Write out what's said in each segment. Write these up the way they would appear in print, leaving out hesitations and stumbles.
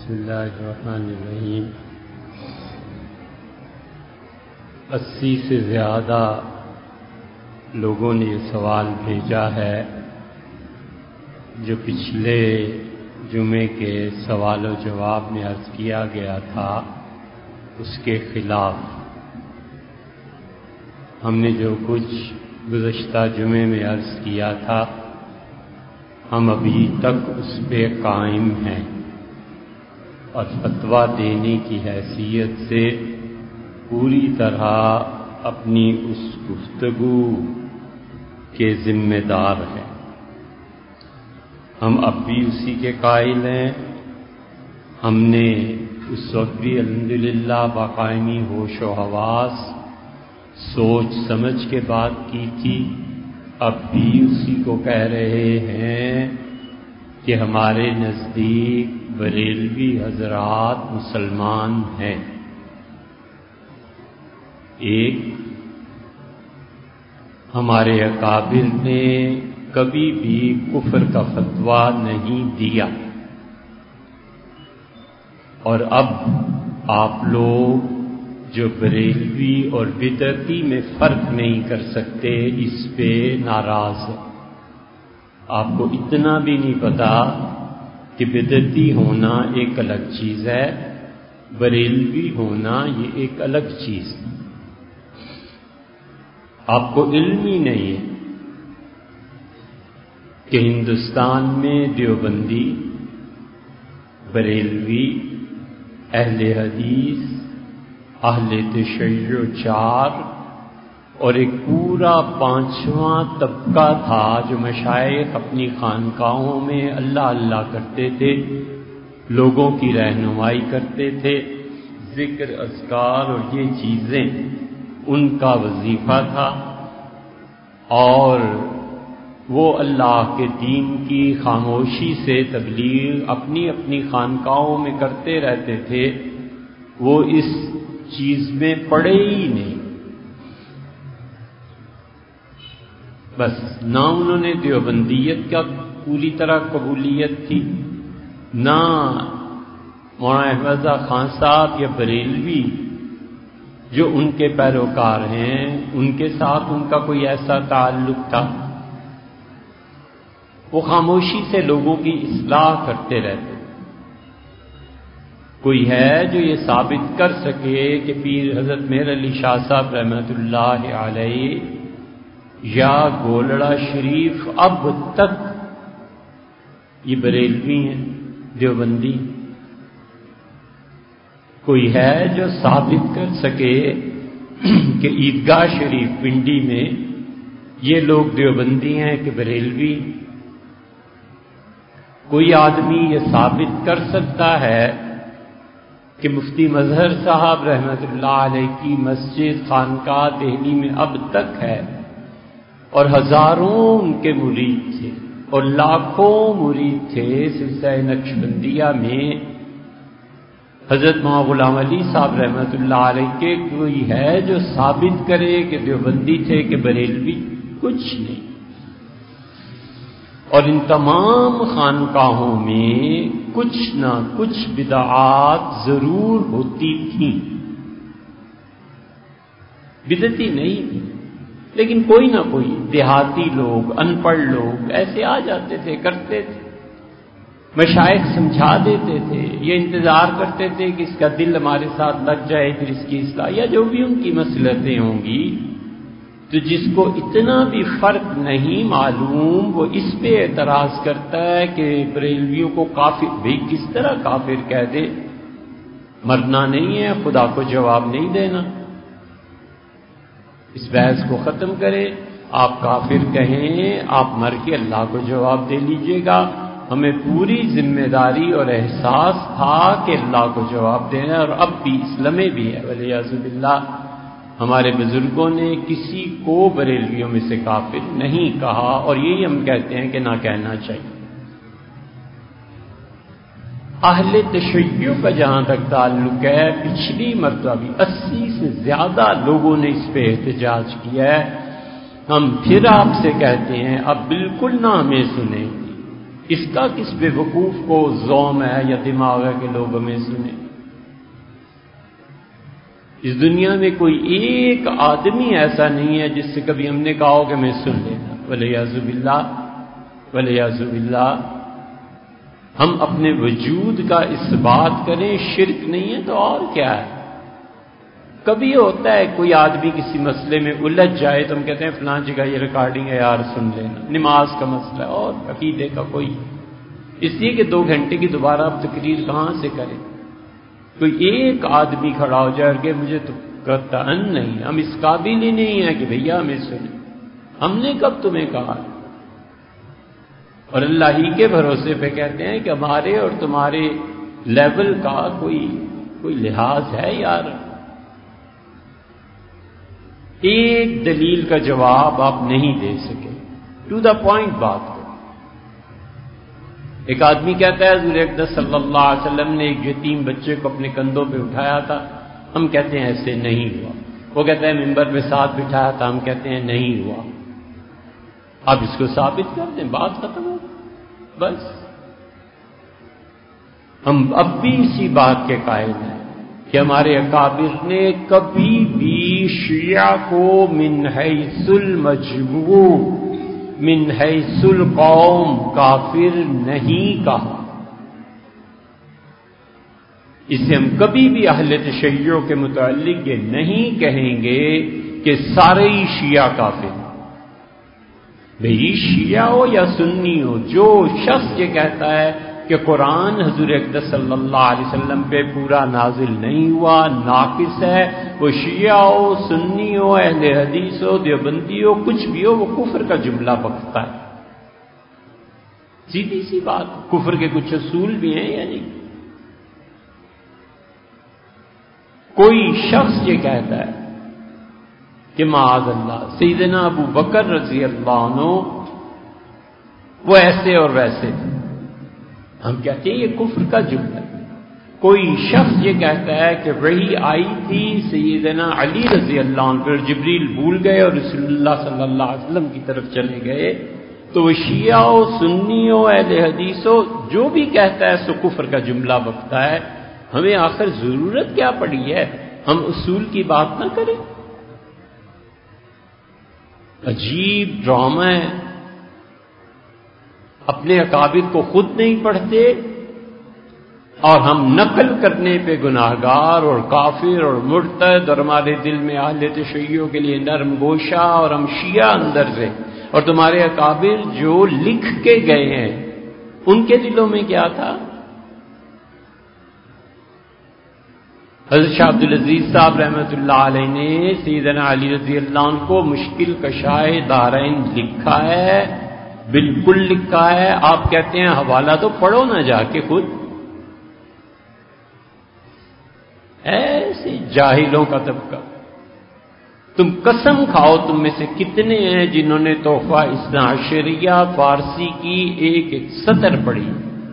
بسم اللہ الرحمن الرحیم۔ 80 سے زیادہ لوگوں نے یہ سوال بھیجا ہے جو پچھلے جمعے کے سوال و جواب میں عرض کیا گیا تھا اس کے خلاف۔ ہم نے جو کچھ گزشتہ جمعے میں عرض کیا تھا ہم ابھی تک اس پہ قائم ہیں اور فتویٰ دینے کی حیثیت سے پوری طرح اپنی اس گفتگو کے ذمہ دار ہیں۔ ہم اب بھی اسی کے قائل ہیں۔ ہم نے اس وقت بھی الحمدللہ باقائمی ہوش و حواس سوچ سمجھ کے بات کی تھی، اب بھی اسی کو کہہ رہے ہیں کہ ہمارے نزدیک بریلوی حضرات مسلمان ہیں۔ ایک، ہمارے اکابر نے کبھی بھی کفر کا فتویٰ نہیں دیا، اور اب آپ لوگ جو بریلوی اور بدعتی میں فرق نہیں کر سکتے اس پہ ناراض ہیں۔ آپ کو اتنا بھی نہیں پتا کہ بدعتی ہونا ایک الگ چیز ہے، بریلوی ہونا یہ ایک الگ چیز ہے۔ آپ کو علم ہی نہیں ہے کہ ہندوستان میں دیوبندی، بریلوی، اہل حدیث، اہل تشیع 4 اور ایک پورا 5واں طبقہ تھا جو مشائخ اپنی خانقاہوں میں اللہ اللہ کرتے تھے، لوگوں کی رہنمائی کرتے تھے، ذکر اذکار اور یہ چیزیں ان کا وظیفہ تھا، اور وہ اللہ کے دین کی خاموشی سے تبلیغ اپنی اپنی خانقاہوں میں کرتے رہتے تھے۔ وہ اس چیز میں پڑے ہی نہیں، بس نہ انہوں نے دیوبندیت کا پوری طرح قبولیت تھی، نہ مولانا احمد خان صاحب یا بریلوی جو ان کے پیروکار ہیں ان کے ساتھ ان کا کوئی ایسا تعلق تھا۔ وہ خاموشی سے لوگوں کی اصلاح کرتے رہتے۔ کوئی ہے جو یہ ثابت کر سکے کہ پیر حضرت مہر علی شاہ صاحب رحمۃ اللہ علیہ یا گولڑا شریف اب تک یہ بریلوی ہیں، دیوبندی؟ کوئی ہے جو ثابت کر سکے کہ عیدگاہ شریف پنڈی میں یہ لوگ دیوبندی ہیں کہ بریلوی؟ کوئی آدمی یہ ثابت کر سکتا ہے کہ مفتی مظہر صاحب رحمۃ اللہ علیہ کی مسجد خانقاہ دہلی میں اب تک ہے اور ہزاروں ان کے مرید تھے اور لاکھوں مرید تھے سلسلہ نقشبندیہ میں، حضرت مولانا غلام علی صاحب رحمۃ اللہ علیہ کے کوئی ہے جو ثابت کرے کہ دیوبندی تھے کہ بریلوی؟ کچھ نہیں۔ اور ان تمام خانقاہوں میں کچھ نہ کچھ بدعات ضرور ہوتی تھیں، بدعتی نہیں تھی، لیکن کوئی نہ کوئی دیہاتی لوگ، ان پڑھ لوگ ایسے آ جاتے تھے، کرتے تھے، مشائخ سمجھا دیتے تھے، یہ انتظار کرتے تھے کہ اس کا دل ہمارے ساتھ لگ جائے پھر اس کی اصلاح یا جو بھی ان کی مصلحتیں ہوں گی۔ تو جس کو اتنا بھی فرق نہیں معلوم وہ اس پہ اعتراض کرتا ہے کہ بریلویوں کو کافر، بھی کس طرح کافر کہہ دے؟ مرنا نہیں ہے، خدا کو جواب نہیں دینا۔ اس بحث کو ختم کرے، آپ کافر کہیں، آپ مر کے اللہ کو جواب دے لیجئے گا۔ ہمیں پوری ذمہ داری اور احساس تھا کہ اللہ کو جواب دینا، اور اب بھی اسلامے بھی ہے، والعیاذ باللہ۔ ہمارے بزرگوں نے کسی کو بریلویوں میں سے کافر نہیں کہا، اور یہی ہم کہتے ہیں کہ نہ کہنا چاہیے۔ اہل تشیع کا جہاں تک تعلق ہے، پچھلی مرتبہ بھی 80 سے زیادہ لوگوں نے اس پہ احتجاج کیا ہے۔ ہم پھر آپ سے کہتے ہیں اب بالکل نہ ہمیں سنیں، اس کا کس بے وقوف کو زوم ہے یا دماغ ہے کہ لوگ ہمیں سنیں؟ اس دنیا میں کوئی ایک آدمی ایسا نہیں ہے جس سے کبھی ہم نے کہا ہو کہ میں سن لینا، ولیعذ باللہ ولیعذ باللہ۔ ہم اپنے وجود کا اس بات کریں شرک نہیں ہے تو اور کیا ہے؟ کبھی ہوتا ہے کوئی آدمی کسی مسئلے میں الجھ جائے تو ہم کہتے ہیں فلاں جگہ یہ ریکارڈنگ ہے یار سن لینا، نماز کا مسئلہ ہے اور عقیدے کا کوئی، اس لیے کہ 2 گھنٹے کی دوبارہ اب تقریر کہاں سے کریں؟ کوئی ایک آدمی کھڑا ہو جائے کہ مجھے تو قطعاً نہیں، ہم اس قابل ہی نہیں ہیں کہ بھیا ہمیں سنیں، ہم نے کب تمہیں کہا؟ اور اللہ ہی کے بھروسے پہ کہتے ہیں کہ ہمارے اور تمہارے لیول کا کوئی لحاظ ہے یار؟ ایک دلیل کا جواب آپ نہیں دے سکے، ٹو دا پوائنٹ بات کرو۔ ایک آدمی کہتا ہے حضور اقدس صلی اللہ علیہ وسلم نے ایک یتیم بچے کو اپنے کندھوں پہ اٹھایا تھا، ہم کہتے ہیں ایسے نہیں ہوا۔ وہ کہتا ہے ممبر پہ ساتھ بٹھایا تھا، ہم کہتے ہیں نہیں ہوا۔ اب اس کو ثابت کر دیں، بات ختم ہو بس۔ ہم اب بھی اسی بات کے قائل ہیں کہ ہمارے اکابر نے کبھی بھی شیعہ کو من حیث المجموع من حیث القوم کافر نہیں کہا۔ اسے ہم کبھی بھی اہل تشیع کے متعلق یہ نہیں کہیں گے کہ سارے ہی شیعہ کافر، بھئی شیعہ ہو یا سنی ہو، جو شخص یہ کہتا ہے کہ قرآن حضور اقدس صلی اللہ علیہ وسلم پہ پورا نازل نہیں ہوا، ناقص ہے، وہ شیعہ ہو، سنی ہو، اہل حدیث ہو، دیوبندی ہو، کچھ بھی ہو، وہ کفر کا جملہ بکتا ہے۔ سیدھی سی بات، کفر کے کچھ اصول بھی ہیں یا نہیں؟ کوئی شخص یہ کہتا ہے کہ معاذ اللہ سیدنا ابو بکر رضی اللہ عنہ وہ ایسے اور ویسے تھے، ہم کہتے ہیں یہ کفر کا جملہ ہے۔ کوئی شخص یہ کہتا ہے کہ وحی آئی تھی سیدنا علی رضی اللہ عنہ پر، جبریل بھول گئے اور رسول اللہ صلی اللہ علیہ وسلم کی طرف چلے گئے، تو وہ شیعہ ہو، سنی ہو، اہل حدیث ہو، جو بھی کہتا ہے سو کفر کا جملہ بکتا ہے۔ ہمیں آخر ضرورت کیا پڑی ہے ہم اصول کی بات نہ کریں؟ عجیب ڈرامہ ہے، اپنے اکابر کو خود نہیں پڑھتے اور ہم نقل کرنے پہ گناہگار اور کافر اور مرتد، اور ہمارے دل میں اہل تشیع کے لیے نرم گوشہ، اور ہم شیعہ اندر سے، اور تمہارے اکابر جو لکھ کے گئے ہیں ان کے دلوں میں کیا تھا؟ حضرت شاہ عبدالعزیز صاحب رحمۃ اللہ علیہ نے سیدنا علی رضی اللہ عنہ کو مشکل کشائے دارین لکھا ہے، بالکل لکھا ہے۔ آپ کہتے ہیں حوالہ تو پڑھو نہ جا کے خود۔ ایسے جاہلوں کا طبقہ، تم قسم کھاؤ تم میں سے کتنے ہیں جنہوں نے تحفہ اثنا عشریہ فارسی کی ایک ایک سطر پڑھی؟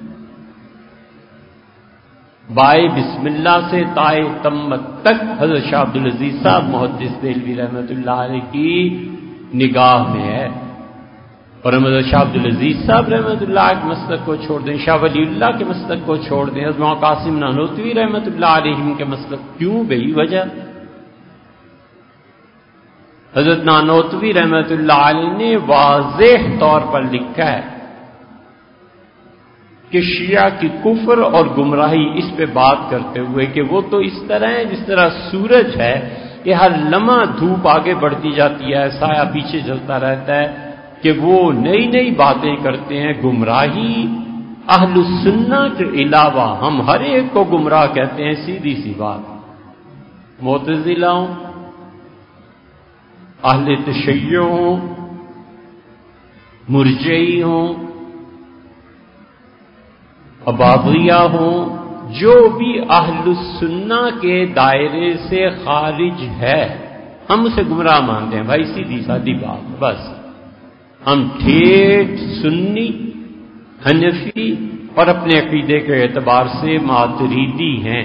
بائے بسم اللہ سے تائے تمت تک حضرت شاہ عبدالعزیز صاحب محدث دہلوی رحمۃ اللہ علیہ کی نگاہ میں ہے۔ اور ہم حضرت شاہ عبدالعزیز صاحب رحمۃ اللہ کے مسلک کو چھوڑ دیں، شاہ ولی اللہ کے مسلک کو چھوڑ دیں، حضرت مولانا قاسم نانوتوی رحمۃ اللہ علیہ کے مسلک، کیوں بھئی وجہ؟ حضرت نانوتوی رحمۃ اللہ علیہ نے واضح طور پر لکھا ہے کہ شیعہ کی کفر اور گمراہی اس پہ بات کرتے ہوئے کہ وہ تو اس طرح ہے جس طرح سورج ہے کہ ہر لمحہ دھوپ آگے بڑھتی جاتی ہے، سایہ پیچھے چلتا رہتا ہے، کہ وہ نئی نئی باتیں کرتے ہیں۔ گمراہی اہل السنہ کے علاوہ ہم ہر ایک کو گمراہ کہتے ہیں، سیدھی سی بات۔ معتزلہ ہوں، اہل تشیع ہوں، مرجعی ہوں، اباضیہ ہوں، جو بھی اہل السنہ کے دائرے سے خارج ہے ہم اسے گمراہ مانتے ہیں۔ بھائی سیدھی سادی بات، بس ہم ٹھیٹ سنی، حنفی اور اپنے عقیدے کے اعتبار سے ماتریدی ہیں۔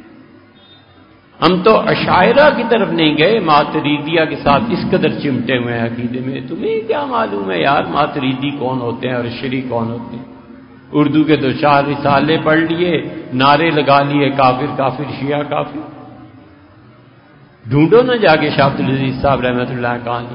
ہم تو اشاعرہ کی طرف نہیں گئے، ماتریدیہ کے ساتھ اس قدر چمٹے ہوئے ہیں عقیدے میں۔ تمہیں کیا معلوم ہے یار ماتریدی کون ہوتے ہیں اور اشعری کون ہوتے ہیں؟ اردو کے 2-4 رسالے پڑھ لیے، نعرے لگا لیے، کافر کافر شیعہ کافر۔ ڈھونڈو نہ جا کے شاہ عبدالعزیز صاحب رحمۃ اللہ کہانی۔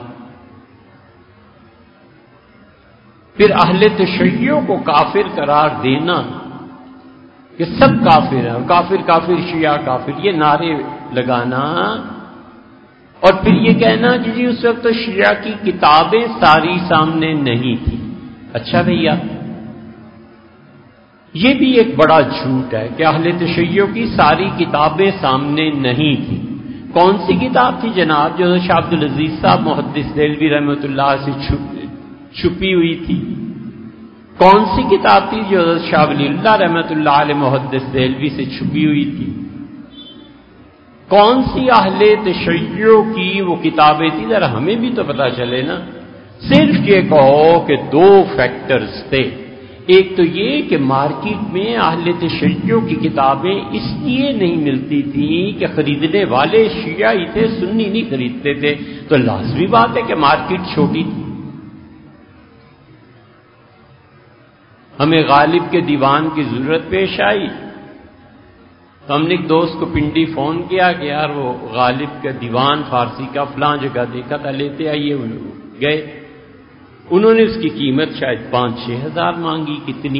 پھر اہل تشیع کو کافر قرار دینا کہ سب کافر ہیں، کافر کافر شیعہ کافر، یہ نعرے لگانا، اور پھر یہ کہنا کہ جی اس وقت تو شیعہ کی کتابیں ساری سامنے نہیں تھی۔ اچھا بھیا، یہ بھی ایک بڑا جھوٹ ہے کہ اہل تشیع کی ساری کتابیں سامنے نہیں تھی۔ کون سی کتاب تھی جناب جو شاہ عبدالعزیز صاحب محدث دہلوی رحمۃ اللہ سے چھپی ہوئی تھی؟ کون سی کتاب تھی جو شاہ ولی اللہ رحمۃ اللہ علیہ محدث دہلوی سے چھپی ہوئی تھی؟ کون سی اہل تشیع کی وہ کتابیں تھی؟ ذرا ہمیں بھی تو پتہ چلے نا۔ صرف یہ کہو کہ 2 فیکٹرز تھے، ایک تو یہ کہ مارکیٹ میں اہل تشیع کی کتابیں اس لیے نہیں ملتی تھیں کہ خریدنے والے شیعہ ہی تھے، سنی نہیں خریدتے تھے، تو لازمی بات ہے کہ مارکیٹ چھوٹی تھی۔ ہمیں غالب کے دیوان کی ضرورت پیش آئی تو ہم نے ایک دوست کو پنڈی فون کیا کہ یار وہ غالب کا دیوان فارسی کا فلاں جگہ دیکھا تھا، لیتے آئیے۔ گئے، انہوں نے اس کی قیمت شاید 5-6 ہزار مانگی، کتنی؟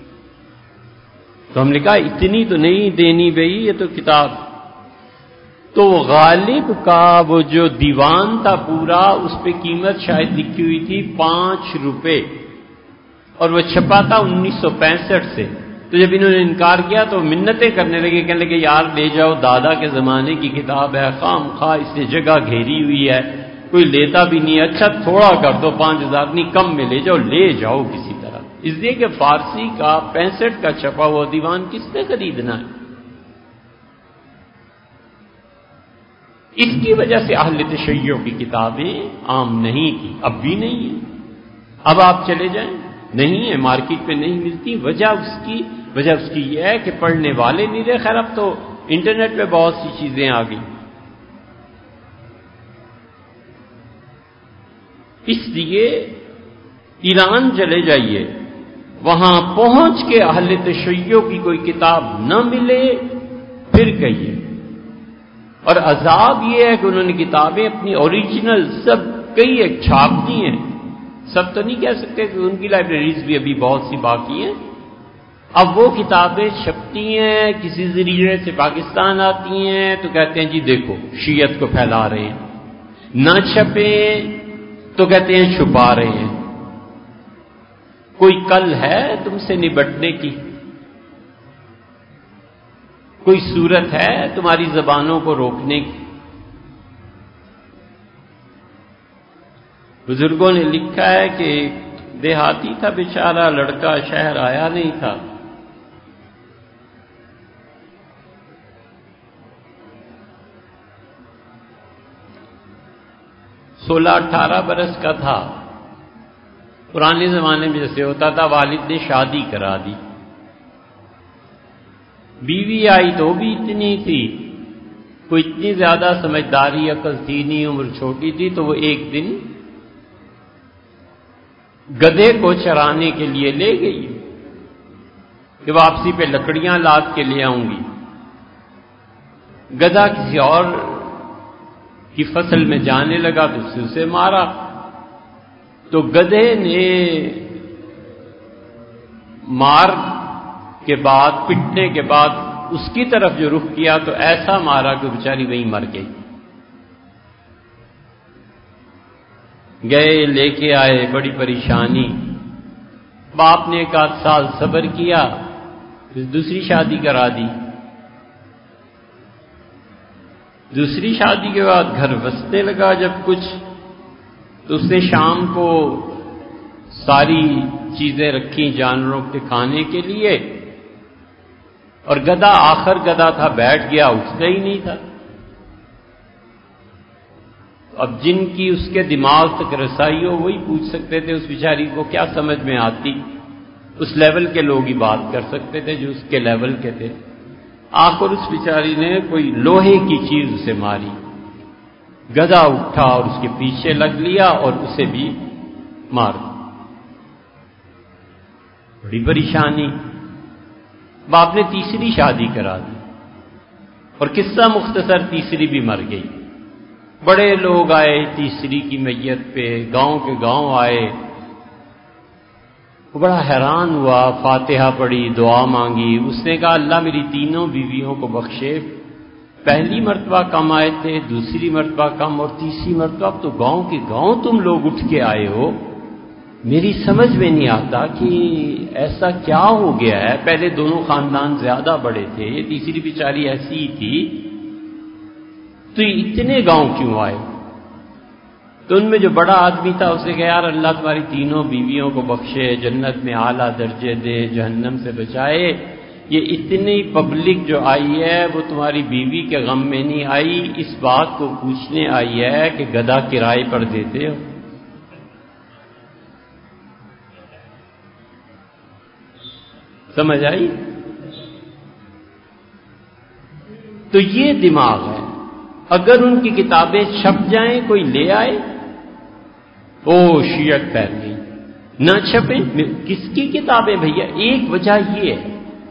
تو ہم نے کہا اتنی تو نہیں دینی بھئی، یہ تو کتاب۔ تو غالب کا وہ جو دیوان تھا پورا، اس پہ قیمت شاید لکھی ہوئی تھی 5 روپے، اور وہ چھپا تھا 1965 سے۔ تو جب انہوں نے انکار کیا تو منتیں کرنے لگے، کہنے لگے یار لے جاؤ، دادا کے زمانے کی کتاب ہے، خام خواہ اس سے جگہ گھیری ہوئی ہے، کوئی لیتا بھی نہیں، اچھا تھوڑا کر دو، 5000 نہیں کم میں لے جاؤ، لے جاؤ کسی طرح۔ اس لیے کہ فارسی کا 65 کا چھپا ہوا دیوان کس نے خریدنا ہے؟ اس کی وجہ سے اہل تشیع کی کتابیں عام نہیں تھی، اب بھی نہیں ہیں۔ اب آپ چلے جائیں، نہیں ہے، مارکیٹ میں نہیں ملتی۔ وجہ اس کی یہ ہے کہ پڑھنے والے نہیں رہے۔ خیر اب تو انٹرنیٹ پہ بہت سی چیزیں آ گئی، اس لیے ایران چلے جائیے، وہاں پہنچ کے اہل تشیع کی کوئی کتاب نہ ملے پھر کہیے۔ اور عذاب یہ ہے کہ انہوں نے کتابیں اپنی اوریجنل سب کئی ایک چھاپ دی ہیں، سب تو نہیں کہہ سکتے کہ ان کی لائبریریز بھی ابھی بہت سی باقی ہیں۔ اب وہ کتابیں چھپتی ہیں، کسی ذریعے سے پاکستان آتی ہیں تو کہتے ہیں جی دیکھو شیعت کو پھیلا رہے ہیں، نہ چھپے تو کہتے ہیں چھپا رہے ہیں۔ کوئی کل ہے تم سے نبٹنے کی؟ کوئی صورت ہے تمہاری زبانوں کو روکنے کی؟ بزرگوں نے لکھا ہے کہ دیہاتی تھا بیچارہ لڑکا، شہر آیا نہیں تھا، سولہ 18 برس کا تھا۔ پرانے زمانے میں جیسے ہوتا تھا، والد نے شادی کرا دی، بیوی آئی تو بھی اتنی تھی، کوئی اتنی زیادہ سمجھداری عقل تھی نہیں، عمر چھوٹی تھی، تو وہ ایک دن گدھے کو چرانے کے لیے لے گئی کہ واپسی پہ لکڑیاں لاد کے لے آؤں گی۔ گدھا کسی اور کی فصل میں جانے لگا تو اسے مارا، تو گدھے نے مار کے بعد، پٹنے کے بعد اس کی طرف جو رخ کیا تو ایسا مارا کہ بیچاری وہیں مر گئی۔ گئے لے کے آئے، بڑی پریشانی، باپ نے 1 سال صبر کیا، پھر دوسری شادی کرا دی۔ دوسری شادی کے بعد گھر بسنے لگا جب کچھ، تو اس نے شام کو ساری چیزیں رکھی جانوروں کے کھانے کے لیے، اور گدھا آخر گدھا تھا، بیٹھ گیا، اٹھتا ہی نہیں تھا۔ اب جن کی اس کے دماغ تک رسائی ہو وہی پوچھ سکتے تھے، اس بیچاری کو کیا سمجھ میں آتی، اس لیول کے لوگ ہی بات کر سکتے تھے جو اس کے لیول کے تھے۔ آخر اس بیچاری نے کوئی لوہے کی چیز اسے ماری، گدھا اٹھا اور اس کے پیچھے لگ لیا اور اسے بھی مار دیا۔ بڑی پریشانی. باپ نے تیسری شادی کرا دی اور قصہ مختصر تیسری بھی مر گئی. بڑے لوگ آئے تیسری کی میت پہ، گاؤں کے گاؤں آئے. وہ بڑا حیران ہوا، فاتحہ پڑھی، دعا مانگی. اس نے کہا اللہ میری تینوں بیویوں کو بخشے، پہلی مرتبہ کم آئے تھے، دوسری مرتبہ کم اور تیسری مرتبہ اب تو گاؤں کے گاؤں تم لوگ اٹھ کے آئے ہو. میری سمجھ میں نہیں آتا کہ ایسا کیا ہو گیا ہے. پہلے دونوں خاندان زیادہ بڑے تھے، یہ تیسری بیچاری ایسی ہی تھی، تو یہ اتنے گاؤں کیوں آئے؟ تو ان میں جو بڑا آدمی تھا اسے کہا یار اللہ تمہاری تینوں بیویوں کو بخشے، جنت میں اعلیٰ درجے دے، جہنم سے بچائے. یہ اتنی پبلک جو آئی ہے وہ تمہاری بیوی کے غم میں نہیں آئی، اس بات کو پوچھنے آئی ہے کہ گدھا کرائے پر دیتے ہو. سمجھ آئی؟ تو یہ دماغ ہے. اگر ان کی کتابیں چھپ جائیں کوئی لے آئے، او شیعت پھیل گئی. نہ چھپیں، کس کی کتابیں بھیا؟ ایک وجہ یہ ہے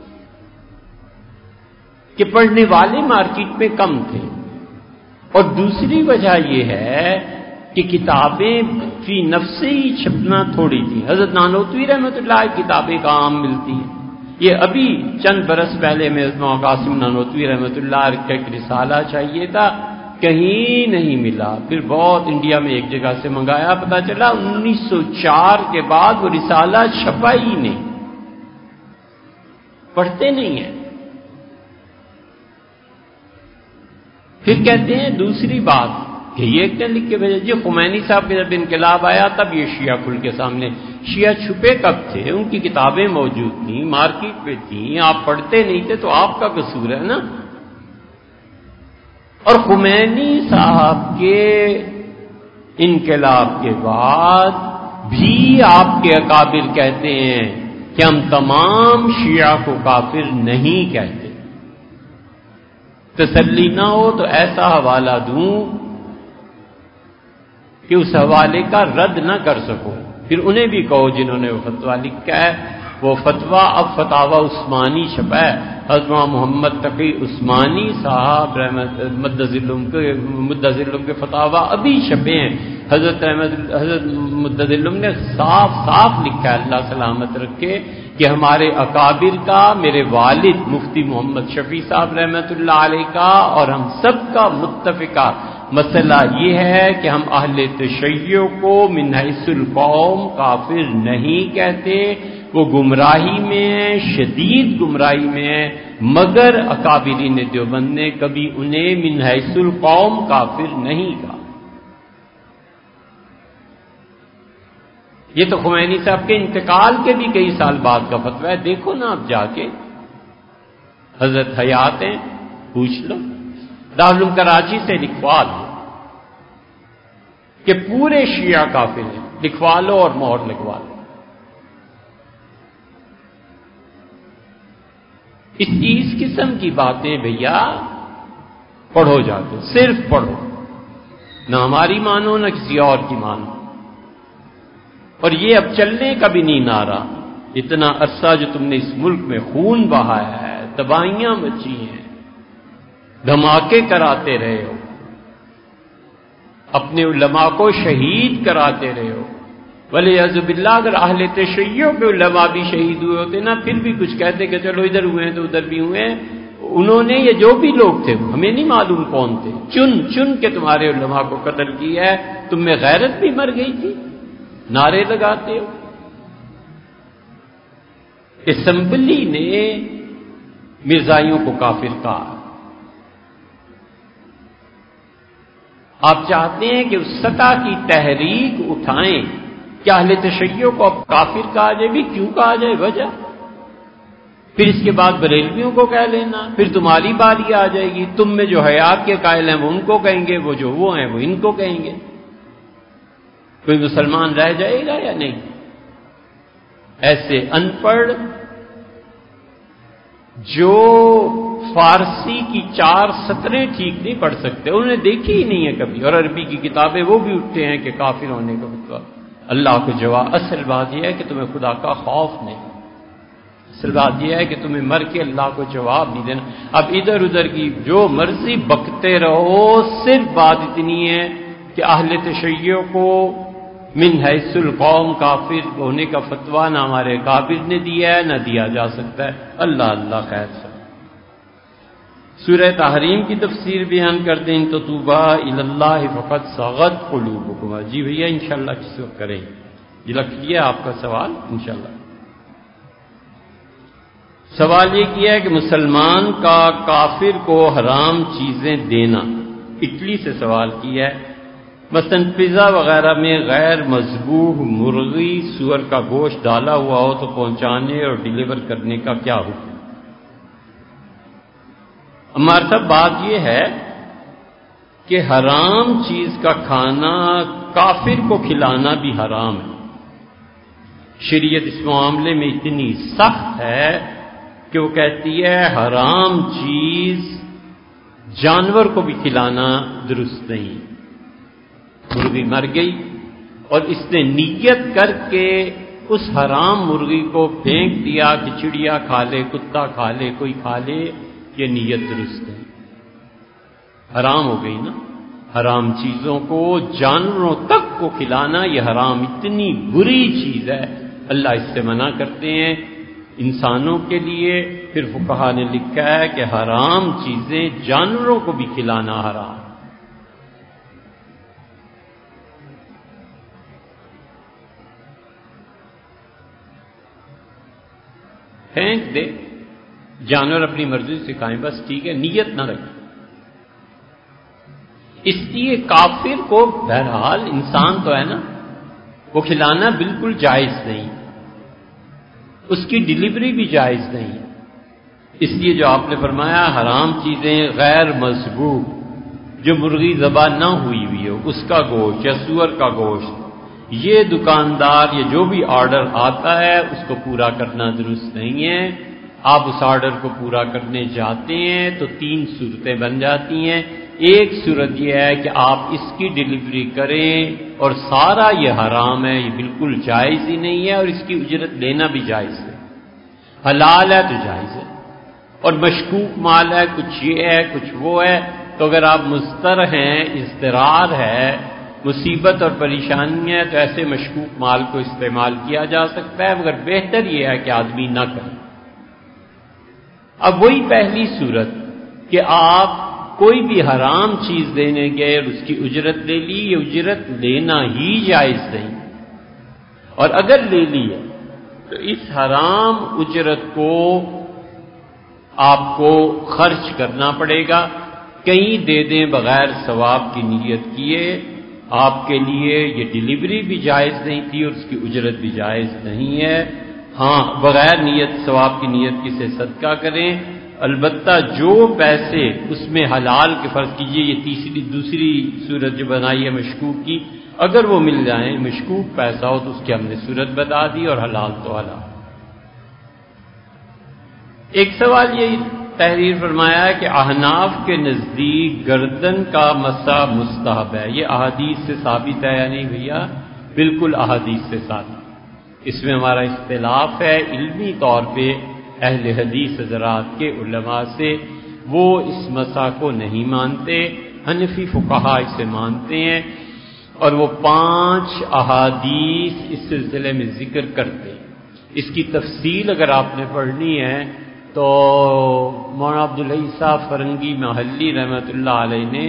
کہ پڑھنے والے مارکیٹ میں کم تھے، اور دوسری وجہ یہ ہے کہ کتابیں فی نفس ہی چھپنا تھوڑی تھی. حضرت نانوتوی رحمۃ اللہ کی کتابیں کا عام ملتی ہیں. یہ ابھی چند برس پہلے میں قاسم نانوتوی رحمۃ اللہ کا ایک رسالہ چاہیے تھا، کہیں نہیں ملا. پھر بہت انڈیا میں ایک جگہ سے منگایا، پتا چلا 1904 کے بعد وہ رسالہ چھپا ہی نہیں. پڑھتے نہیں ہیں. پھر کہتے ہیں دوسری بات کہ یہ ایک نے لکھ کے بھیجا جی خمینی صاحب کے جب انقلاب آیا تب یہ شیعہ کھل کے سامنے. شیعہ چھپے کب تھے؟ ان کی کتابیں موجود تھیں، مارکیٹ پہ تھیں، آپ پڑھتے نہیں تھے تو آپ کا قصور ہے نا. اور خمینی صاحب کے انقلاب کے بعد بھی آپ کے اکابر کہتے ہیں کہ ہم تمام شیعہ کو کافر نہیں کہتے. تسلی نہ ہو تو ایسا حوالہ دوں کہ اس حوالے کا رد نہ کر سکو. پھر انہیں بھی کہو جنہوں نے وہ فتویٰ لکھا ہے، وہ فتویٰ اب فتاوی عثمانی چھپا ہے. حضرت محمد تقی عثمانی صاحب مدظلم کے فتاوی ابھی چھپے ہیں. حضرت مدظلم نے صاف صاف لکھا ہے، اللہ سلامت رکھے، کہ ہمارے اکابر کا، میرے والد مفتی محمد شفیع صاحب رحمۃ اللہ علیہ کا اور ہم سب کا متفقہ مسئلہ یہ ہے کہ ہم اہل تشیع کو من حیث القوم کافر نہیں کہتے. وہ گمراہی میں ہیں، شدید گمراہی میں ہیں، مگر اکابرین دیوبند نے کبھی انہیں من حیث القوم کافر نہیں کہا. یہ تو خمینی صاحب کے انتقال کے بھی کئی سال بعد کا فتویٰ ہے. دیکھو نا آپ جا کے، حضرت حیات ہیں، پوچھ لو. دارالعلوم کراچی سے لکھوا لو کہ پورے شیعہ کافر ہیں، لکھوا لو اور مہر لگوا لو. اس قسم کی باتیں بھیا پڑھو جا کے، صرف پڑھو، نہ ہماری مانو نہ کسی اور کی مانو. اور یہ اب چلنے کا بھی نہیں نعرہ. اتنا عرصہ جو تم نے اس ملک میں خون بہایا ہے، تباہیاں مچی ہیں، دھماکے کراتے رہے ہو، اپنے علماء کو شہید کراتے رہے ہو. ولیعذ باللہ اگر اہل تشیع کے علماء بھی شہید ہوئے ہوتے نا، پھر بھی کچھ کہتے کہ چلو ادھر ہوئے ہیں تو ادھر بھی ہوئے ہیں. انہوں نے یہ جو بھی لوگ تھے ہمیں نہیں معلوم کون تھے، چن چن کے تمہارے علماء کو قتل کیا ہے. تم میں غیرت بھی مر گئی تھی، نعرے لگاتے ہو. اسمبلی نے مرزائیوں کو کافر کہا. آپ چاہتے ہیں کہ اس سطح کی تحریک اٹھائیں کہ اہل تشیع کو اب کافر کہا جائے. بھی کیوں کہا جائے؟ وجہ. پھر اس کے بعد بریلویوں کو کہہ لینا، پھر تمہاری باری آ جائے گی. تم میں جو حیات کے قائل ہیں وہ ان کو کہیں گے، وہ جو وہ ہیں وہ ان کو کہیں گے. کوئی مسلمان رہ جائے گا یا نہیں؟ ایسے ان پڑھ جو فارسی کی 4 سطریں ٹھیک نہیں پڑھ سکتے، انہوں نے دیکھی ہی نہیں ہے کبھی، اور عربی کی کتابیں وہ بھی اٹھتے ہیں کہ کافر ہونے کا فتویٰ. اللہ کو جواب. اصل بات یہ ہے کہ تمہیں خدا کا خوف نہیں. اصل بات یہ ہے کہ تمہیں مر کے اللہ کو جواب نہیں دینا. اب ادھر ادھر کی جو مرضی بکتے رہو، صرف بات اتنی ہے کہ اہل تشیع کو من حیث القوم کافر ہونے کا فتویٰ نہ ہمارے کافر نے دیا ہے نہ دیا جا سکتا ہے. اللہ اللہ خیر سے. سورہ تحریم کی تفسیر بیان کر دیں تو توبہ الی اللہ فقد صغت قلوبکم. جی بھیا انشاءاللہ کس وقت کریں. یہ لکھ لیا آپ کا سوال انشاءاللہ. سوال یہ کیا ہے کہ مسلمان کا کافر کو حرام چیزیں دینا. اٹلی سے سوال کیا ہے. مثلا پیزا وغیرہ میں غیر مذبوح مرغی سور کا گوشت ڈالا ہوا ہو تو پہنچانے اور ڈیلیور کرنے کا کیا حکم؟ ہمارے صاحب بات یہ ہے کہ حرام چیز کا کھانا کافر کو کھلانا بھی حرام ہے. شریعت اس معاملے میں اتنی سخت ہے کہ وہ کہتی ہے حرام چیز جانور کو بھی کھلانا درست نہیں. مرغی مر گئی اور اس نے نیت کر کے اس حرام مرغی کو پھینک دیا کہ چڑیا کھا لے، کتا کھا لے، کوئی کھا لے، یہ نیت درست ہے. حرام ہو گئی نا. حرام چیزوں کو جانوروں تک کو کھلانا یہ حرام، اتنی بری چیز ہے. اللہ اس سے منع کرتے ہیں انسانوں کے لیے. پھر فقہا نے لکھا ہے کہ حرام چیزیں جانوروں کو بھی کھلانا حرام. پھینک دے، جانور اپنی مرضی سے کھائیں، بس ٹھیک ہے، نیت نہ رکھیں. اس لیے کافر کو بہرحال انسان تو ہے نا، وہ کھلانا بالکل جائز نہیں، اس کی ڈیلیوری بھی جائز نہیں. اس لیے جو آپ نے فرمایا حرام چیزیں غیر مذبوح، جو مرغی ذبح نہ ہوئی ہوئی ہو اس کا گوشت یا سور کا گوشت، یہ دکاندار یا جو بھی آرڈر آتا ہے اس کو پورا کرنا درست نہیں ہے. آپ اس آرڈر کو پورا کرنے جاتے ہیں تو 3 صورتیں بن جاتی ہیں. ایک صورت یہ ہے کہ آپ اس کی ڈیلیوری کریں اور سارا یہ حرام ہے، یہ بالکل جائز ہی نہیں ہے، اور اس کی اجرت لینا بھی جائز ہے. حلال ہے تو جائز ہے. اور مشکوک مال ہے، کچھ یہ ہے کچھ وہ ہے، تو اگر آپ مضطر ہیں، اضطرار ہے، مصیبت اور پریشانی ہے، تو ایسے مشکوک مال کو استعمال کیا جا سکتا ہے، مگر بہتر یہ ہے کہ آدمی نہ کرے. اب وہی پہلی صورت کہ آپ کوئی بھی حرام چیز دینے گئے اور اس کی اجرت لے لی، یہ اجرت لینا ہی جائز نہیں. اور اگر لے لی ہے تو اس حرام اجرت کو آپ کو خرچ کرنا پڑے گا. کہیں دے دیں بغیر ثواب کی نیت کیے، آپ کے لیے یہ ڈیلیوری بھی جائز نہیں تھی اور اس کی اجرت بھی جائز نہیں ہے. ہاں بغیر نیت ثواب کی نیت کی سے صدقہ کریں. البتہ جو پیسے اس میں حلال کے فرض کیجئے، یہ دوسری صورت جو بنائی ہے مشکوک کی، اگر وہ مل جائیں مشکوک پیسہ ہو تو اس کی ہم نے صورت بتا دی، اور حلال تو حلال. ایک سوال یہ تحریر فرمایا ہے کہ احناف کے نزدیک گردن کا مسح مستحب ہے. یہ احادیث سے ثابت ہے یا نہیں بھیا؟ بالکل احادیث سے ثابت. اس میں ہمارا اختلاف ہے علمی طور پہ اہل حدیث حضرات کے علماء سے. وہ اس مسح کو نہیں مانتے، حنفی فقہا اسے مانتے ہیں، اور وہ 5 احادیث اس سلسلے میں ذکر کرتے ہیں. اس کی تفصیل اگر آپ نے پڑھنی ہے تو مولانا عبدالحی صاحب فرنگی محلی رحمۃ اللہ علیہ نے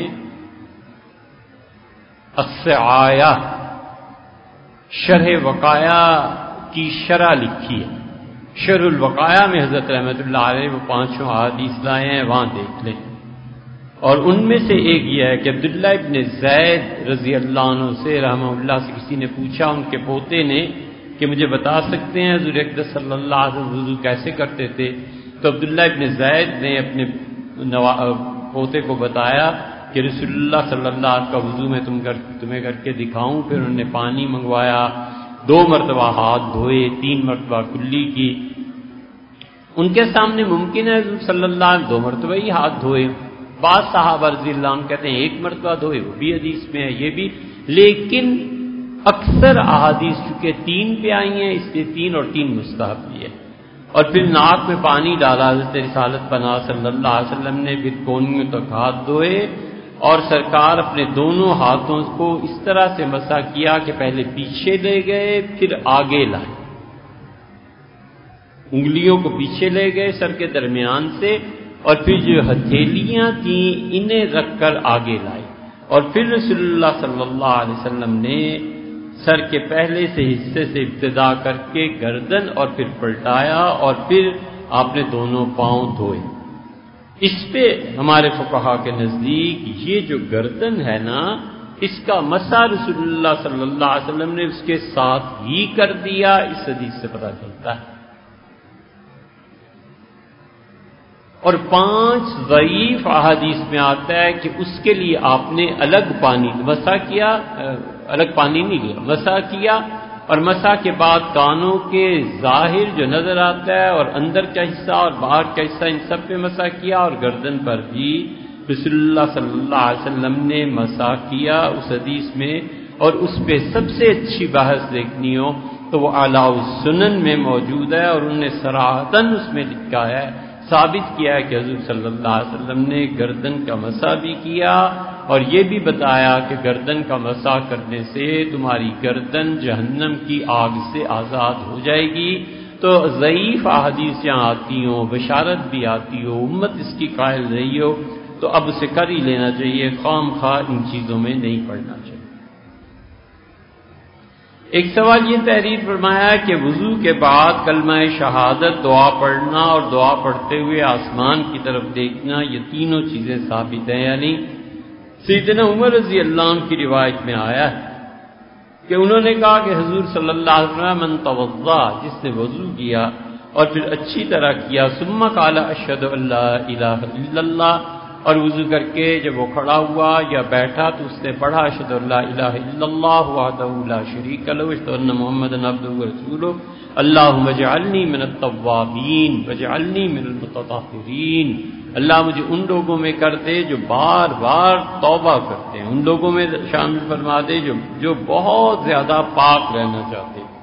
السعایہ شرح وقایہ کی شرح لکھی ہے. شرح الوقایہ میں حضرت رحمۃ اللہ علیہ وہ 5 احادیث لائے ہیں، وہاں دیکھ لیں. اور ان میں سے ایک یہ ہے کہ عبداللہ ابن زید رضی اللہ عنہ سے رحمہ اللہ سے کسی نے پوچھا، ان کے پوتے نے، کہ مجھے بتا سکتے ہیں حضور اقدس صلی اللہ علیہ وسلم وضو کیسے کرتے تھے؟ تو عبداللہ ابن زید نے اپنے پوتے کو بتایا کہ رسول اللہ صلی اللہ علیہ وسلم کا وضو میں تمہیں کر کے دکھاؤں. پھر انہوں نے پانی منگوایا، 2 مرتبہ ہاتھ دھوئے، 3 مرتبہ کلی کی. ان کے سامنے ممکن ہے حضور صلی اللہ علیہ وسلم 2 مرتبہ ہی ہاتھ دھوئے. بعض صحابہ رضی اللہ عنہ کہتے ہیں 1 مرتبہ دھوئے، وہ بھی حدیث میں ہے یہ بھی. لیکن اکثر احادیث چونکہ 3 پہ آئی ہیں اس لیے 3 اور 3 مستحب بھی ہے. اور پھر ناک میں پانی ڈالا حضرت رسالت پناہ صلی اللہ علیہ وسلم نے، پھر کونیوں تک ہاتھ دھوئے اور سرکار اپنے دونوں ہاتھوں کو اس طرح سے مسح کیا کہ پہلے پیچھے لے گئے پھر آگے لائے، انگلیوں کو پیچھے لے گئے سر کے درمیان سے، اور پھر جو ہتھیلیاں تھیں انہیں رکھ کر آگے لائے، اور پھر رسول اللہ صلی اللہ علیہ وسلم نے سر کے پہلے سے حصے سے ابتدا کر کے گردن اور پھر پلٹایا، اور پھر آپ نے دونوں پاؤں دھوئے۔ اس پہ ہمارے فقہا کے نزدیک یہ جو گردن ہے نا، اس کا مسح رسول اللہ صلی اللہ علیہ وسلم نے اس کے ساتھ ہی کر دیا، اس حدیث سے پتہ چلتا ہے۔ اور 5 ضعیف احادیث میں آتا ہے کہ اس کے لیے آپ نے الگ پانی مسح کیا، الگ پانی نہیں لیا، مسح کیا، اور مسح کے بعد کانوں کے ظاہر جو نظر آتا ہے اور اندر کا حصہ اور باہر کا حصہ ان سب پہ مسح کیا، اور گردن پر بھی رسول اللہ صلی اللہ علیہ وسلم نے مسح کیا اس حدیث میں۔ اور اس پہ سب سے اچھی بحث دیکھنی ہو تو وہ اعلیٰ السنن میں موجود ہے، اور انہوں نے صراحتاً اس میں لکھا ہے، ثابت کیا ہے کہ حضور صلی اللہ علیہ وسلم نے گردن کا مسح بھی کیا، اور یہ بھی بتایا کہ گردن کا مسح کرنے سے تمہاری گردن جہنم کی آگ سے آزاد ہو جائے گی۔ تو ضعیف احادیث یہاں آتی ہوں، بشارت بھی آتی ہو، امت اس کی قائل رہی ہو، تو اب اسے کر ہی لینا چاہیے، خام خواہ ان چیزوں میں نہیں پڑنا چاہیے۔ ایک سوال یہ تحریر فرمایا کہ وضو کے بعد کلمہ شہادت، دعا پڑھنا اور دعا پڑھتے ہوئے آسمان کی طرف دیکھنا، یہ تینوں چیزیں ثابت ہیں، یعنی سیدنا عمر رضی اللہ عنہ کی روایت میں آیا ہے کہ انہوں نے کہا کہ حضور صلی اللہ علیہ وسلم من توضا، جس نے وضو کیا اور پھر اچھی طرح کیا، ثم قال اشہد ان لا الہ الا اللہ، اور وضو کر کے جب وہ کھڑا ہوا یا بیٹھا تو اس نے پڑھا اشہد ان لا الہ الا اللہ وحدہ لا شریک لہ واشہد ان محمدا عبدہ ورسولہ اللہم اجعلنی من التوابین واجعلنی من المتطہرین، اللہ مجھے ان لوگوں میں کر دے جو بار بار توبہ کرتے ہیں، ان لوگوں میں شامل فرما دے جو بہت زیادہ پاک رہنا چاہتے ہیں۔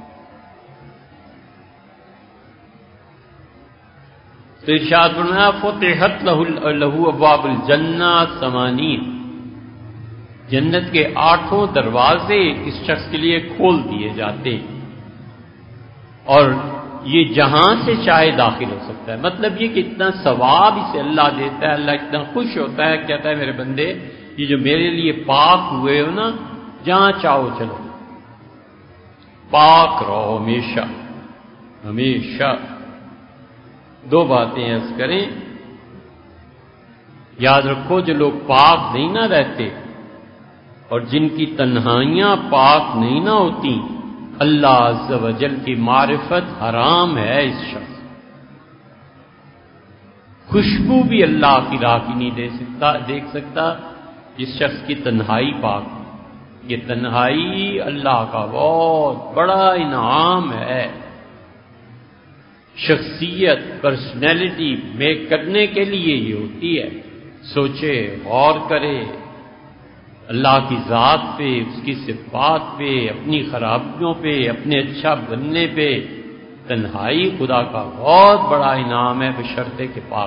تو ارشاد فرمایا فتحت لہ ابواب الجنہ 80، جنت کے 8 دروازے اس شخص کے لیے کھول دیے جاتے، اور یہ جہاں سے چاہے داخل ہو سکتا ہے۔ مطلب یہ کہ اتنا ثواب اسے اللہ دیتا ہے، اللہ اتنا خوش ہوتا ہے، کہتا ہے میرے بندے یہ جو میرے لیے پاک ہوئے ہو نا، جہاں چاہو چلو، پاک رہو ہمیشہ ہمیشہ۔ 2 باتیں عرض کریں، یاد رکھو جو لوگ پاک نہیں نہ رہتے اور جن کی تنہائیاں پاک نہیں نہ ہوتی، اللہ عز و جل کی معرفت حرام ہے اس شخص، خوشبو بھی اللہ کی راہ کی نہیں دیکھ سکتا جس شخص کی تنہائی پاک۔ یہ تنہائی اللہ کا بہت بڑا انعام ہے، شخصیت پرسنالٹی میک کرنے کے لیے یہ ہوتی ہے۔ سوچے، غور کرے اللہ کی ذات پہ، اس کی صفات پہ، اپنی خرابیوں پہ، اپنے اچھا بننے پہ۔ تنہائی خدا کا بہت بڑا انعام ہے بشرطے کے پاک۔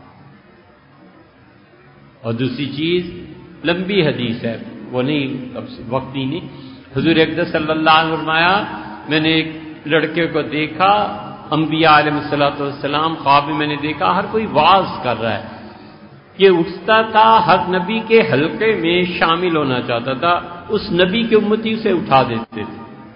اور دوسری چیز لمبی حدیث ہے، وہ نہیں اب وقت ہی نہیں، حضور اقدس صلی اللہ علیہ وسلم نے فرمایا میں نے ایک لڑکے کو دیکھا، انبیاء علیہ السلام خواب میں نے دیکھا، ہر کوئی واعظ کر رہا ہے، یہ اٹھتا تھا ہر نبی کے حلقے میں شامل ہونا چاہتا تھا، اس نبی کے امتی سے اٹھا دیتے تھے،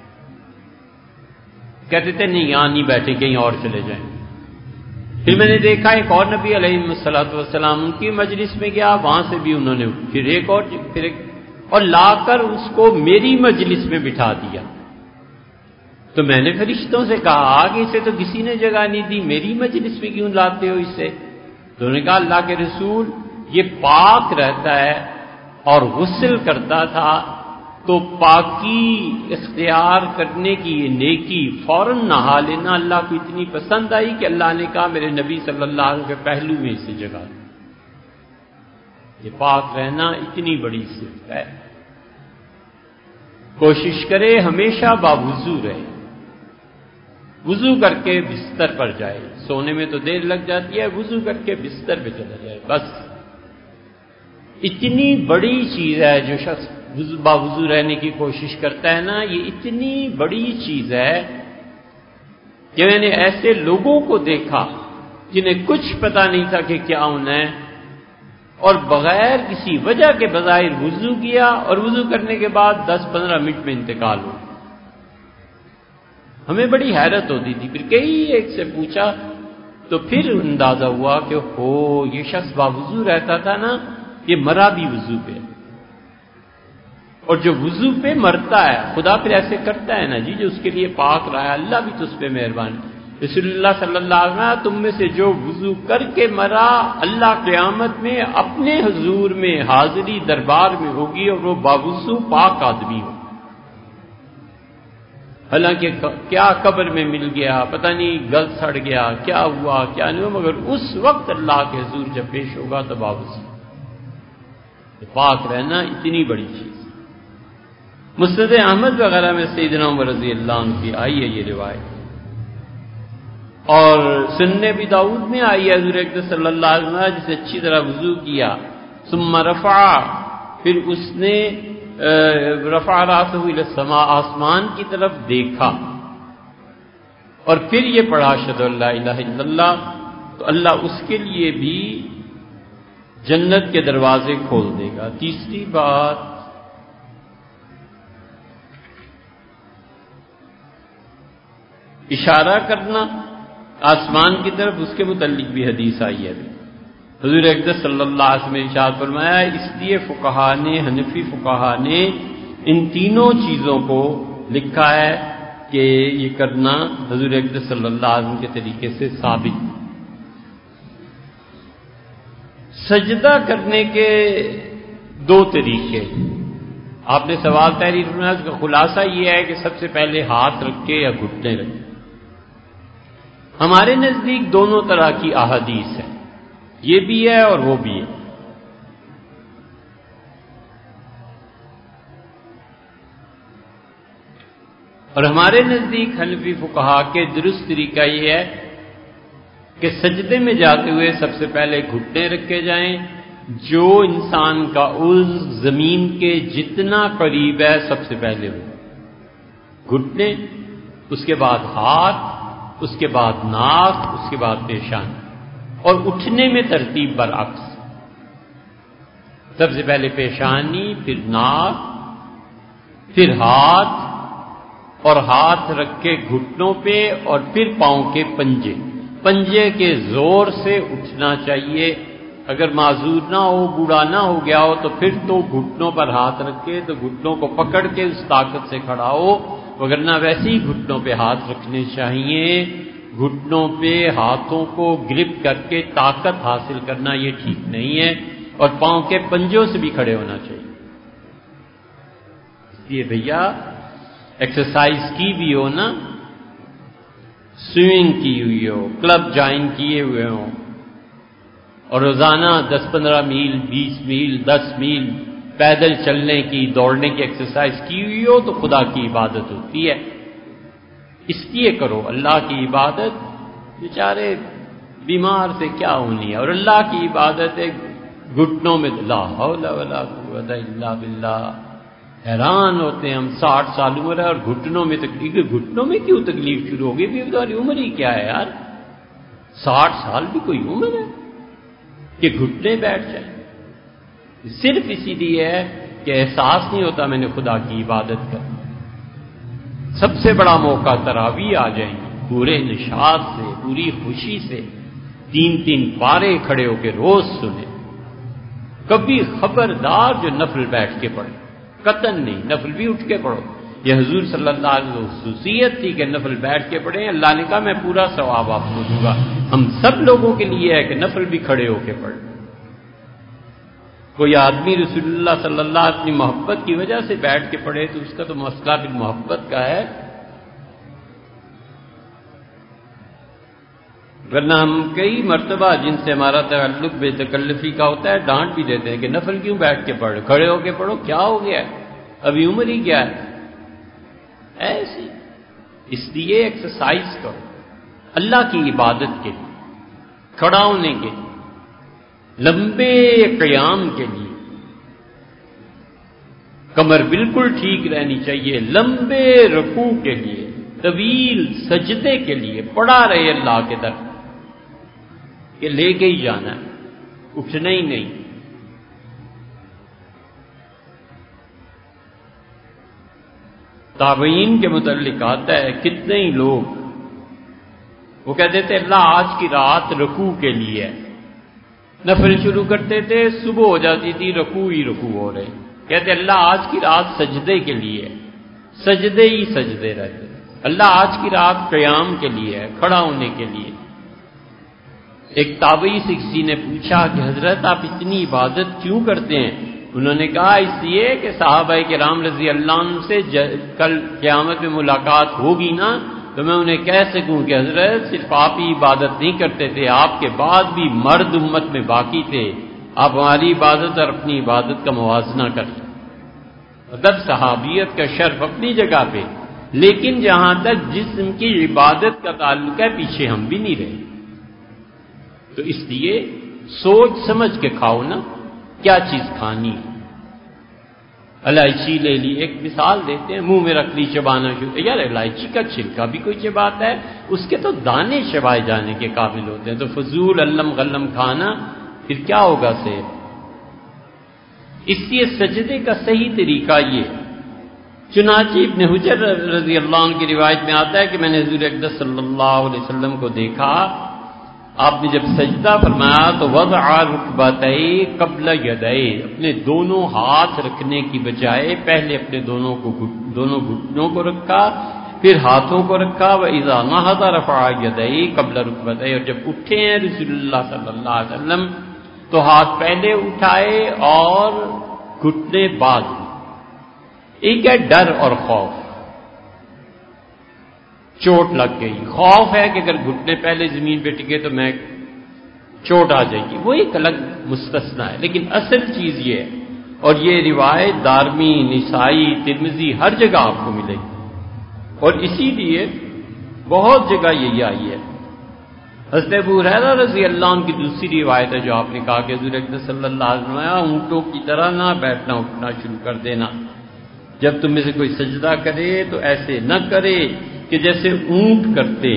کہتے تھے نہیں یہاں نہیں بیٹھے کہیں اور چلے جائیں۔ پھر میں نے دیکھا ایک اور نبی علیہ السلام ان کی مجلس میں گیا، وہاں سے بھی انہوں نے پھر ایک اور لا کر اس کو میری مجلس میں بٹھا دیا۔ تو میں نے فرشتوں سے کہا آگے اسے تو کسی نے جگہ نہیں دی، میری مجلس میں کیوں لاتے ہو اسے؟ تو انہوں نے کہا اللہ کے رسول یہ پاک رہتا ہے اور غسل کرتا تھا، تو پاکی اختیار کرنے کی یہ نیکی فوراً نہا لینا اللہ کو اتنی پسند آئی کہ اللہ نے کہا میرے نبی صلی اللہ علیہ وسلم کے پہلو میں اسے جگہ دی۔ یہ پاک رہنا اتنی بڑی صفت ہے، کوشش کرے ہمیشہ باوضو رہے، وضو کر کے بستر پر جائے. سونے میں تو دیر لگ جاتی ہے، وضو کر کے بستر پہ چلا جائے. بس اتنی بڑی چیز ہے جو شخص باوضو رہنے کی کوشش کرتا ہے نا، یہ اتنی بڑی چیز ہے کہ میں نے ایسے لوگوں کو دیکھا جنہیں کچھ پتہ نہیں تھا کہ کیا ہونا ہے، اور بغیر کسی وجہ کے بظاہر وضو کیا اور وضو کرنے کے بعد 10-15 منٹ میں انتقال ہو. ہمیں بڑی حیرت ہوتی تھی. پھر کئی ایک سے پوچھا تو پھر اندازہ ہوا کہ یہ شخص باوضو رہتا تھا نا، یہ مرا بھی وضو پہ. اور جو وضو پہ مرتا ہے خدا پھر ایسے کرتا ہے نا جی، جو اس کے لیے پاک رہا ہے، اللہ بھی تو اس پہ مہربان. رسول اللہ صلی اللہ علیہ وسلم تم میں سے جو وضو کر کے مرا، اللہ قیامت میں اپنے حضور میں حاضری دربار میں ہوگی اور وہ باوضو پاک آدمی ہو. حالانکہ کیا قبر میں مل گیا، پتہ نہیں گل سڑ گیا، کیا ہوا کیا نہیں ہوا، مگر اس وقت اللہ کے حضور جب پیش ہوگا تو باوضو. پاک رہنا اتنی بڑی چیز. مسند احمد وغیرہ میں سیدنا عمر رضی اللہ عنہ کی آئی ہے یہ روایت، اور سنن ابی داؤد میں آئی ہے حضور اکرم صلی اللہ علیہ وسلم جسے اچھی طرح وضو کیا، ثم رفع، پھر اس نے رفع راسہ الی السماء، آسمان کی طرف دیکھا، اور پھر یہ پڑھا اشہد ان لا الہ الا اللہ، تو اللہ اس کے لیے بھی جنت کے دروازے کھول دے گا. تیسری بات، اشارہ کرنا آسمان کی طرف، اس کے متعلق بھی حدیث آئی ہے. حضور اقدس صلی اللہ علیہ وسلم نے ارشاد فرمایا، اس لیے فقہا نے، حنفی فقہا نے ان تینوں چیزوں کو لکھا ہے کہ یہ کرنا حضور اقدس صلی اللہ علیہ وسلم کے طریقے سے ثابت. سجدہ کرنے کے دو طریقے. آپ نے سوال تحریر فرمایا، اس کا خلاصہ یہ ہے کہ سب سے پہلے ہاتھ رکھے یا گھٹنے رکھے. ہمارے نزدیک دونوں طرح کی احادیث ہیں، یہ بھی ہے اور وہ بھی ہے. اور ہمارے نزدیک حنفی فقہا کے درست طریقہ یہ ہے کہ سجدے میں جاتے ہوئے سب سے پہلے گھٹنے رکھے جائیں، جو انسان کا عضو زمین کے جتنا قریب ہے سب سے پہلے ہو. گھٹنے، اس کے بعد ہاتھ، اس کے بعد ناک، اس کے بعد پیشانی. اور اٹھنے میں ترتیب برعکس، سب سے پہلے پیشانی، پھر ناک، پھر ہاتھ، اور ہاتھ رکھ کے گھٹنوں پہ، اور پھر پاؤں کے پنجے کے زور سے اٹھنا چاہیے. اگر معذور نہ ہو، بوڑھا نہ ہو گیا ہو تو پھر تو گھٹنوں پر ہاتھ رکھے تو گھٹنوں کو پکڑ کے اس طاقت سے کھڑا ہو، وگرنہ ویسے ہی گھٹنوں پہ ہاتھ رکھنے چاہیے. گھٹنوں پہ ہاتھوں کو گرپ کر کے طاقت حاصل کرنا یہ ٹھیک نہیں ہے، اور پاؤں کے پنجوں سے بھی کھڑے ہونا چاہیے. اس لیے بھیا ایکسرسائز کی بھی ہو نا، سوئمنگ کی ہوئی ہو، کلب جوائن کیے ہوئے ہوں، اور روزانہ 10-15 میل، 20 میل، 10 میل پیدل چلنے کی، دوڑنے کی ایکسرسائز کی ہوئی ہو تو خدا کی عبادت ہوتی ہے. اس لیے کرو. اللہ کی عبادت بیچارے بیمار سے کیا ہونی ہے، اور اللہ کی عبادت ہے گھٹنوں میں. لا حول ولا قوت الا باللہ. حیران ہوتے ہیں ہم، 60 سال عمر ہے اور گھٹنوں میں تکلیف. گھٹنوں میں کیوں تکلیف شروع ہوگی؟ بھی تمہاری عمر ہی کیا ہے یار، 60 سال بھی کوئی عمر ہے کہ گھٹنے بیٹھ جائیں؟ صرف اسی لیے ہے کہ احساس نہیں ہوتا میں نے خدا کی عبادت کر. سب سے بڑا موقع تراویح آ جائیں گے، پورے نشاط سے، پوری خوشی سے 3 پارے کھڑے ہو کے روز سنیں. کبھی خبردار جو نفل بیٹھ کے پڑھے، قطن نہیں، نفل بھی اٹھ کے پڑھو. یہ حضور صلی اللہ علیہ وسلم خصوصیت تھی کہ نفل بیٹھ کے پڑھیں. اللہ نے کہا میں پورا ثواب آپ کو دوں گا. ہم سب لوگوں کے لیے ہے کہ نفل بھی کھڑے ہو کے پڑھ. کوئی آدمی رسول اللہ صلی اللہ علیہ وسلم اپنی محبت کی وجہ سے بیٹھ کے پڑھے تو اس کا تو مسئلہ بھی محبت کا ہے، ورنہ ہم کئی مرتبہ جن سے ہمارا تعلق بے تکلفی کا ہوتا ہے ڈانٹ بھی دیتے ہیں کہ نفل کیوں بیٹھ کے پڑھ، کھڑے ہو کے پڑھو. کیا ہو گیا ہے؟ ابھی عمر ہی کیا ہے؟ ایسی اس لیے ایکسرسائز کرو اللہ کی عبادت کے لیے، کھڑا ہونے کے لیے، لمبے قیام کے لیے، کمر بالکل ٹھیک رہنی چاہیے، لمبے رکوع کے لیے، طویل سجدے کے لیے، پڑا رہے اللہ کے در کہ لے کے ہی جانا ہے، اٹھنا ہی نہیں۔ تابعین کے متعلق آتا ہے کتنے ہی لوگ وہ کہتے تھے اللہ آج کی رات رکوع کے لیے ہے، نفل شروع کرتے تھے، صبح ہو جاتی تھی رکوع ہی رکوع ہو رہے، کہتے اللہ آج کی رات سجدے کے لیے ہے، سجدے ہی سجدے رہتے، اللہ آج کی رات قیام کے لیے ہے، کھڑا ہونے کے لیے۔ ایک تابعی سے کسی نے پوچھا کہ حضرت آپ اتنی عبادت کیوں کرتے ہیں؟ انہوں نے کہا اس لیے کہ صحابہ کرام رضی اللہ عنہ سے کل قیامت میں ملاقات ہوگی نا، تو میں انہیں کہہ سکوں کہ حضرت صرف آپ ہی عبادت نہیں کرتے تھے، آپ کے بعد بھی مرد امت میں باقی تھے، آپ ہماری عبادت اور اپنی عبادت کا موازنہ کریں۔ مطلب صحابیت کا شرف اپنی جگہ پہ، لیکن جہاں تک جسم کی عبادت کا تعلق ہے پیچھے ہم بھی نہیں رہے۔ تو اس لیے سوچ سمجھ کے کھاؤ نا کیا چیز کھانی ہے۔ الائچی لے لی، ایک مثال دیتے ہیں، منہ میں رکھ لی، چبانا شروع، یار الائچی کا چھلکا بھی کوئی چباتا ہے، اس کے تو دانے چبائے جانے کے قابل ہوتے ہیں، تو فضول علم غلم کھانا پھر کیا ہوگا صحت؟ اس لیے سجدے کا صحیح طریقہ یہ، چنانچہ ابن حجر رضی اللہ عنہ کی روایت میں آتا ہے کہ میں نے حضور اقدس صلی اللہ علیہ وسلم کو دیکھا، آپ نے جب سجدہ فرمایا تو وضع رکبتئی قبل یدئی، اپنے دونوں ہاتھ رکھنے کی بجائے پہلے اپنے دونوں گھٹنوں کو رکھا، پھر ہاتھوں کو رکھا، وَإِذَا نَهَضَ رَفَعَ يَدَيْهِ قَبْلَ رُكْبَتَيْهِ، اور جب اٹھے ہیں رسول اللہ صلی اللہ علیہ وسلم تو ہاتھ پہلے اٹھائے اور گھٹنے بعد۔ ایک ہے ڈر اور خوف، چوٹ لگ گئی، خوف ہے کہ اگر گھٹنے پہلے زمین پہ ٹکے تو میں چوٹ آ جائے گی، وہ ایک الگ مستثنا ہے، لیکن اصل چیز یہ ہے، اور یہ روایت دارمی، نسائی، ترمذی ہر جگہ آپ کو ملے گی، اور اسی لیے بہت جگہ یہی آئی ہے۔ حضرت ابو ہریرہ رضی اللہ عنہ کی دوسری روایت ہے جو آپ نے کہا کہ حضور اکرم صلی اللہ علیہ وسلم اونٹوں کی طرح نہ بیٹھنا اٹھنا شروع کر دینا، جب تم میں سے کوئی سجدہ کرے تو ایسے نہ کرے کہ جیسے اونٹ کرتے۔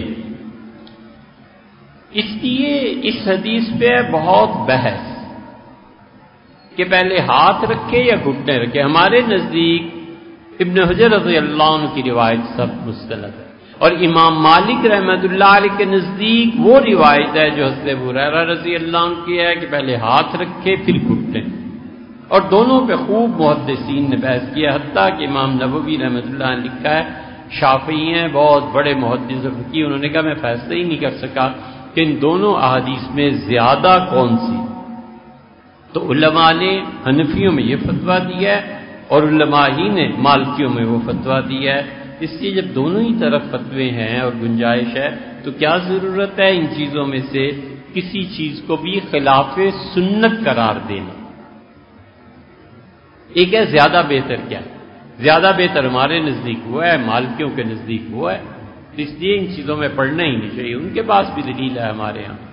اس لیے اس حدیث پہ بہت بحث کہ پہلے ہاتھ رکھے یا گھٹنے رکھے۔ ہمارے نزدیک ابن حجر رضی اللہ عنہ کی روایت سب مستند ہے، اور امام مالک رحمۃ اللہ علیہ کے نزدیک وہ روایت ہے جو حضرت ابو ہریرہ رضی اللہ عنہ کی ہے کہ پہلے ہاتھ رکھے پھر گھٹنے، اور دونوں پہ خوب محدثین نے بحث کیا، حتیٰ کہ امام نووی رحمۃ اللہ نے لکھا ہے، شافعی ہیں بہت بڑے محدث و فقیہ، انہوں نے کہا میں فیصلہ ہی نہیں کر سکا کہ ان دونوں احادیث میں زیادہ کون سی، تو علماء نے حنفیوں میں یہ فتویٰ دیا ہے اور علماء ہی نے مالکیوں میں وہ فتویٰ دیا ہے۔ اس لیے جب دونوں ہی طرف فتوے ہیں اور گنجائش ہے تو کیا ضرورت ہے ان چیزوں میں سے کسی چیز کو بھی خلاف سنت قرار دینا۔ ایک ہے زیادہ بہتر کیا ہے، زیادہ بہتر ہمارے نزدیک ہوا ہے، مالکیوں کے نزدیک ہوا ہے، اس لیے ان چیزوں میں پڑھنا ہی نہیں چاہیے، ان کے پاس بھی دلیل ہے ہمارے ہاں۔